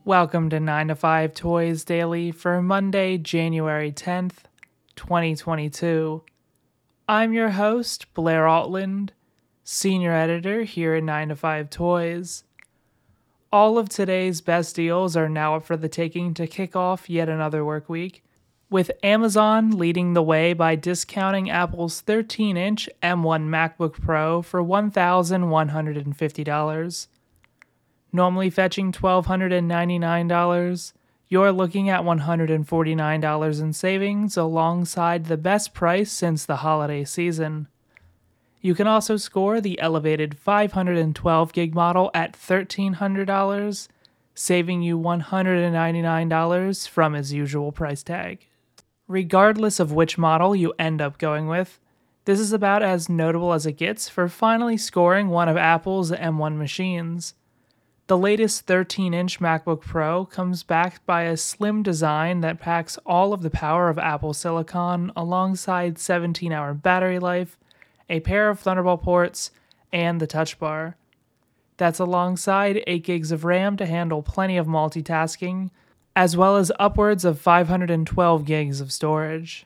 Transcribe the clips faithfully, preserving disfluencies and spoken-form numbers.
Welcome to nine to five Toys Daily for Monday, January tenth, twenty twenty-two. I'm your host, Blair Altland, Senior Editor here at nine to five Toys. All of today's best deals are now up for the taking to kick off yet another work week, with Amazon leading the way by discounting Apple's thirteen inch M one MacBook Pro for one thousand one hundred fifty dollars. Normally fetching one thousand two hundred ninety-nine dollars, you're looking at one hundred forty-nine dollars in savings alongside the best price since the holiday season. You can also score the elevated five hundred twelve gig model at one thousand three hundred dollars, saving you one hundred ninety-nine dollars from its usual price tag. Regardless of which model you end up going with, this is about as notable as it gets for finally scoring one of Apple's M one machines. The latest thirteen inch MacBook Pro comes backed by a slim design that packs all of the power of Apple Silicon alongside seventeen hour battery life, a pair of Thunderbolt ports, and the Touch Bar. That's alongside eight gigs of RAM to handle plenty of multitasking, as well as upwards of five hundred twelve gigs of storage.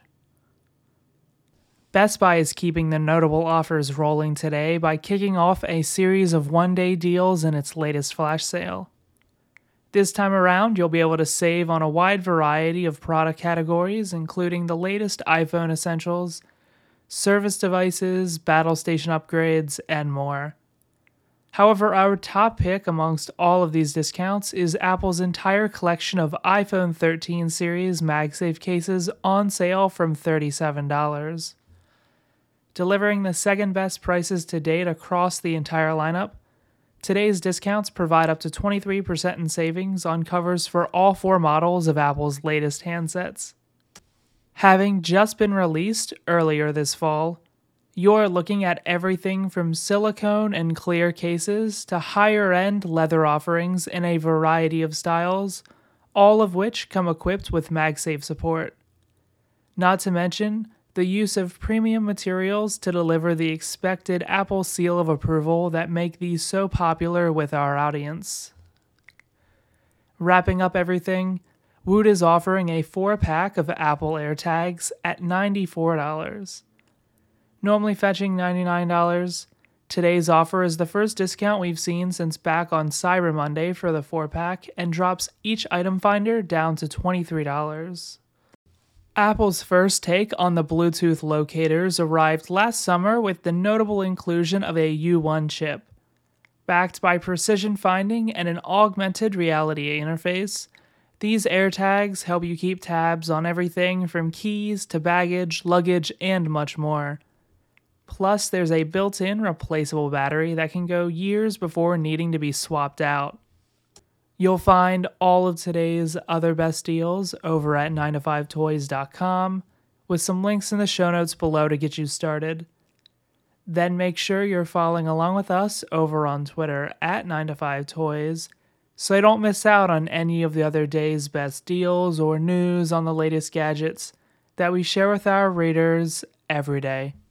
Best Buy is keeping the notable offers rolling today by kicking off a series of one-day deals in its latest flash sale. This time around, you'll be able to save on a wide variety of product categories, including the latest iPhone essentials, service devices, battle station upgrades, and more. However, our top pick amongst all of these discounts is Apple's entire collection of iPhone thirteen series MagSafe cases on sale from thirty-seven dollars. Delivering the second best prices to date across the entire lineup, today's discounts provide up to twenty-three percent in savings on covers for all four models of Apple's latest handsets. Having just been released earlier this fall, you're looking at everything from silicone and clear cases to higher-end leather offerings in a variety of styles, all of which come equipped with MagSafe support. Not to mention the use of premium materials to deliver the expected Apple seal of approval that make these so popular with our audience. Wrapping up everything, Woot is offering a four pack of Apple AirTags at ninety-four dollars. Normally fetching ninety-nine dollars, today's offer is the first discount we've seen since back on Cyber Monday for the four pack and drops each item finder down to twenty-three dollars. Apple's first take on the Bluetooth locators arrived last summer with the notable inclusion of a U one chip. Backed by precision finding and an augmented reality interface, these AirTags help you keep tabs on everything from keys to baggage, luggage, and much more. Plus, there's a built-in replaceable battery that can go years before needing to be swapped out. You'll find all of today's other best deals over at nine to five toys dot com, with some links in the show notes below to get you started. Then make sure you're following along with us over on Twitter at nine to five toys, so you don't miss out on any of the other day's best deals or news on the latest gadgets that we share with our readers every day.